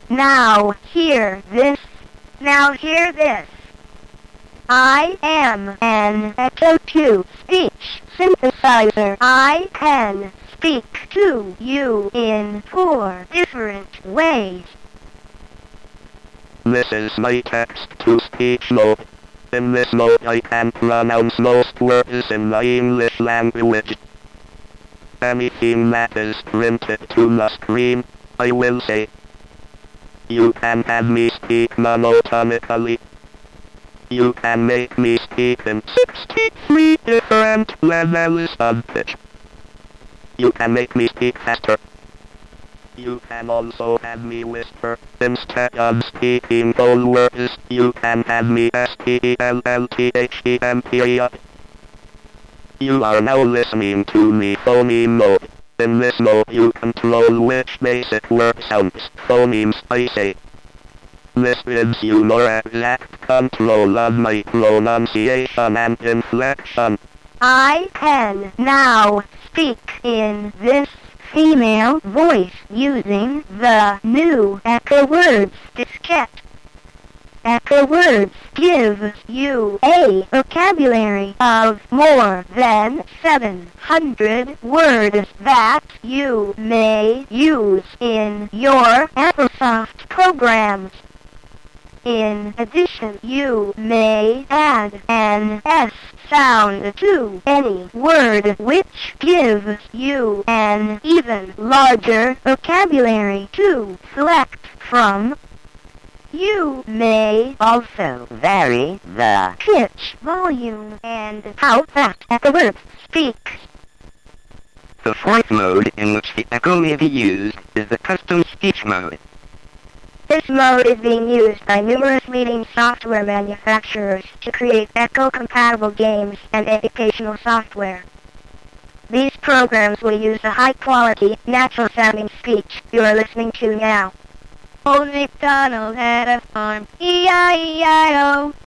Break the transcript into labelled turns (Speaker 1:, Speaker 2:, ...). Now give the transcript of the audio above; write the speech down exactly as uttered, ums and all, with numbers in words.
Speaker 1: Now hear this. Now hear this. I am an echo-to-speech synthesizer. I can speak to you in four different ways.
Speaker 2: This is my text-to-speech mode. In this mode I can pronounce most words in the English language. Anything that is printed to the screen, I will say. You can have me speak monotonically. You can make me speak in sixty-three different levels of pitch. You can make me speak faster. You can also have me whisper. Instead of speaking whole words, you can have me S-P-E-L-L-T-H-E-M-P. You are now listening to me phoneme mode. In this mode you control which basic word sounds, phonemes I say. This gives you more exact control of my pronunciation and inflection.
Speaker 1: I can now speak in this female voice using the new Echo Words diskette. Echo Words gives you a vocabulary of more than seven hundred words that you may use in your Applesoft programs. In addition, you may add an S sound to any word, which gives you an even larger vocabulary to select from. You may also vary the pitch, volume, and how fast Echo Words speaks.
Speaker 3: The fourth mode in which the Echo may be used is the custom speech mode.
Speaker 1: This mode is being used by numerous leading software manufacturers to create Echo-compatible games and educational software. These programs will use the high-quality, natural-sounding speech you are listening to now. Old MacDonald had a farm, E I E I O.